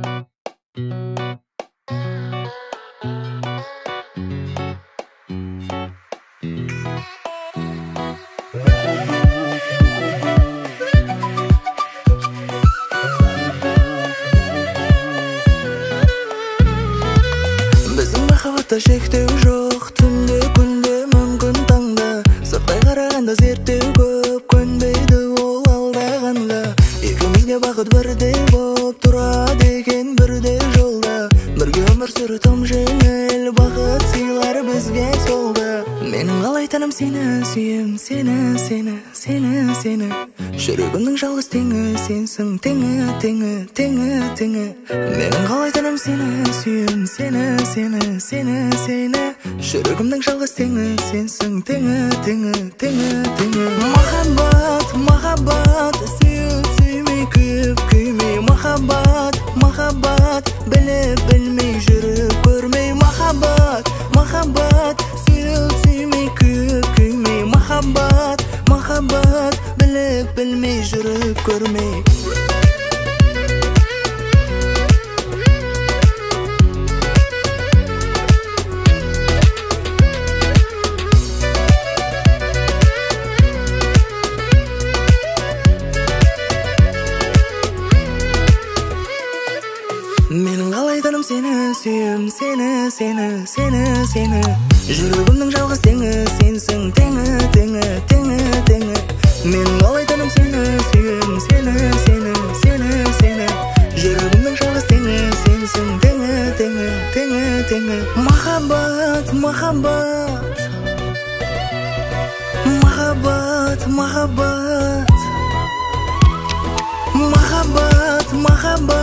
Біздің махаббатта шектеу жоқ, түнде күнде мүмкін таңда. Сырттай қарағанда зерттеу көп, көнбейді ол алдағанға. Екеумізге бақыт бірдей боп тұрады екен бірдей жолда. Бірге өмір сүру тым жеңіл, бақыт сыйлар бізге солда. Менің қалайтыным сені сүйем, сені, сені, сені, сені. Жүрегімнің жалғыз теңі сенсің, теңі, теңі, теңі, теңі. Менің қалайтыным сені сүйем, сені, сені, сені, сені. Жүрегімнің жалғыз теңі сенсің, теңі, теңі, теңі, теңі. Махаббат, махаббат, сүйіп сүймей, күйіп күймей. Махаббат, махаббат, біліп білмей жүріп көрмей. Махаббат, махаббат, сүйіп сүймей, күйіп күймей. Махаббат, махаббат, біліп білмей жүріп көрмей. Менің қалайтыным сені сүйем, сені, сені, сені, сені. Жүрегімнің жалғыз теңі сенсің, теңі, теңі, теңі, теңі. Менің қалайтыным сені сүйем, сені, сені, сені, сені. Жүрегімнің жалғыз теңі сенсің, теңі, теңі, теңі, теңі. Махаббат, махаббат, махаббат, махаббат, махаббат, махаббат.